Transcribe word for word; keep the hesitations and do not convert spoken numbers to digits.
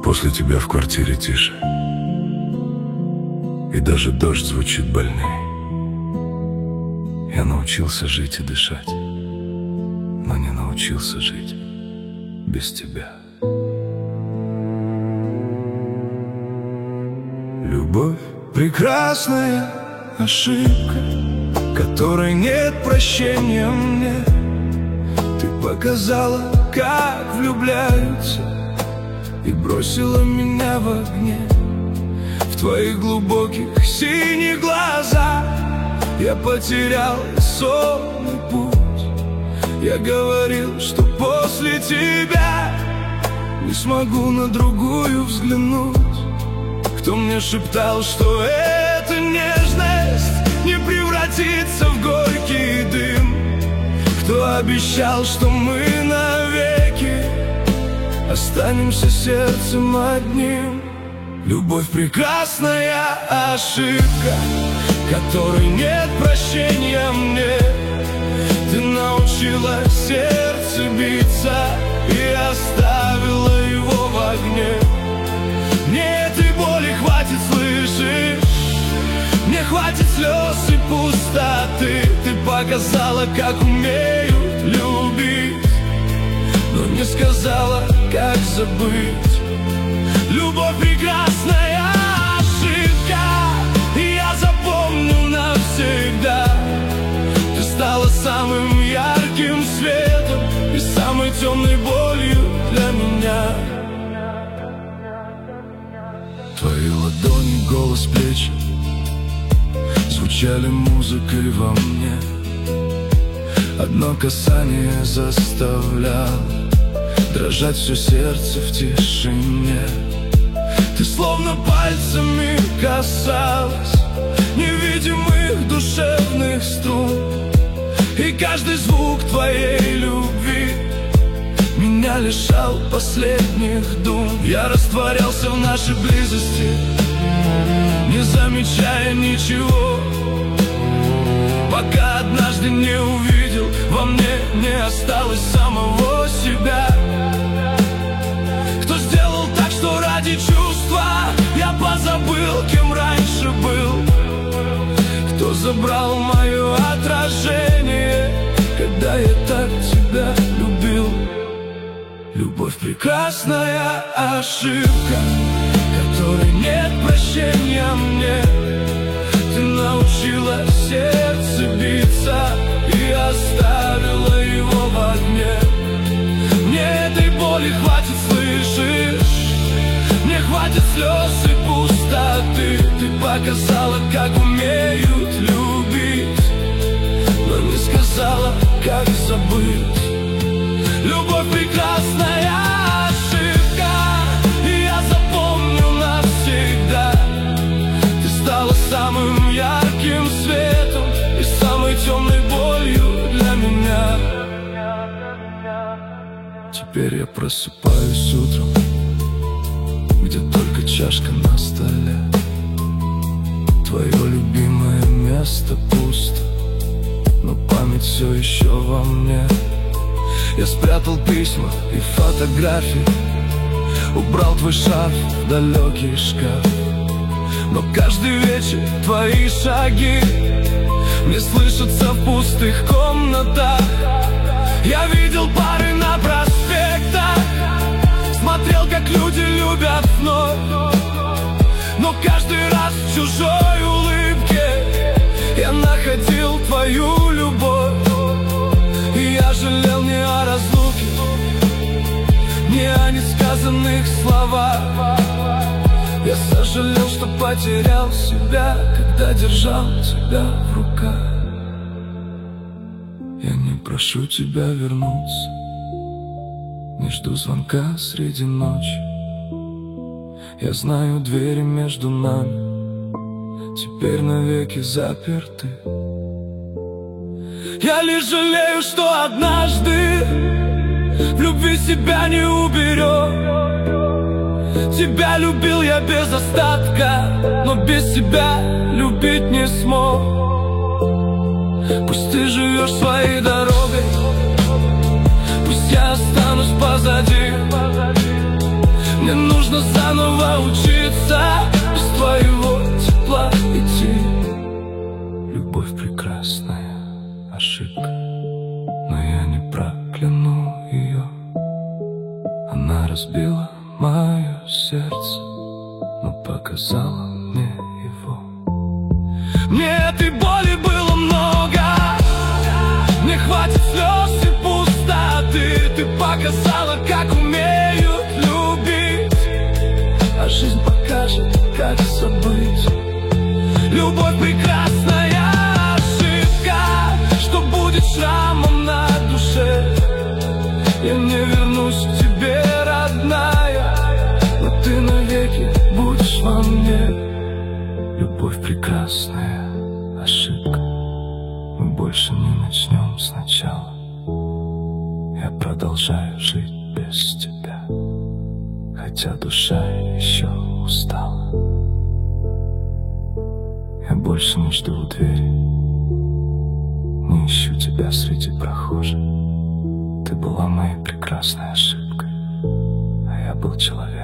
После тебя в квартире тише, и даже дождь звучит больней. Я научился жить и дышать, но не научился жить без тебя. Любовь — прекрасная ошибка, которой нет прощения мне. Ты показала, как влюбляются, и бросила меня в огне. В твоих глубоких синих глазах я потерял сонный путь. Я говорил, что после тебя не смогу на другую взглянуть. Кто мне шептал, что эта нежность не превратится в горький дым? Кто обещал, что мы навеки останемся сердцем одним? Любовь — прекрасная ошибка, которой нет прощения мне. Ты научила сердце биться и оставила его в огне. Мне этой боли хватит, слышишь? Мне хватит слез и пустоты. Ты показала, как умеют любить, но не сказала, как забыть. Любовь — прекрасная ошибка, и я запомню навсегда. Ты стала самым ярким светом и самой темной болью для меня. Твои ладони, голос, плечи звучали музыкой во мне. Одно касание заставляло дрожать все сердце в тишине. Ты словно пальцами касалась невидимых душевных струн, и каждый звук твоей любви меня лишал последних дум. Я растворялся в нашей близости, не замечая ничего, пока однажды не увидел, во мне не осталось самого себя. Кто сделал так, что ради чувства я позабыл, кем раньше был? Кто забрал мое отражение, когда я так тебя любил? Любовь — прекрасная ошибка, которой нет прощения мне. Ты научила сердце биться и оставила его в огне. Мне этой боли хватит, слышишь? Мне хватит слез и пустоты. Ты показала, как умеют любить, но не сказала, как забыть. Любовь — прекрасная ошибка, и я запомню навсегда. Ты стала самым ярким светом и самой темной болью для меня. Теперь я просыпаюсь утром, где только чашка на столе. Твое любимое место пусто, но память все еще во мне. Я спрятал письма и фотографии, убрал твой шарф в далекий шкаф. Но каждый вечер твои шаги мне слышатся в пустых комнатах. Я видел пары на проспектах, смотрел, как люди любят вновь, но каждый раз в чужой улыбке я находил твою любовь. И я жалел не о разлуке, не о несказанных словах. Я сожалел, что потерял себя, когда держал тебя в руках. Я не прошу тебя вернуться, не жду звонка среди ночи. Я знаю, двери между нами теперь навеки заперты. Я лишь жалею, что однажды в любви себя не уберег. Тебя любил я без остатка, но без себя любить не смог. Пусть ты живешь своей дорогой, пусть я останусь позади. Мне нужно за разбила мое сердце, но показала мне его. Мне этой боли было много, мне хватит слез и пустоты. Ты показала, как умеют любить, а жизнь покажет, как забыть. Любовь прекрасная ошибка, что будет шрамом на душе. Я не вернусь к тебе, родная, но ты навеки будешь во мне. Любовь прекрасная ошибка, мы больше не начнем сначала. Я продолжаю жить без тебя, хотя душа еще устала. Я больше не жду у двери, не ищу тебя среди прохожих. Ты была моей прекрасной ошибкой, а я был человеком.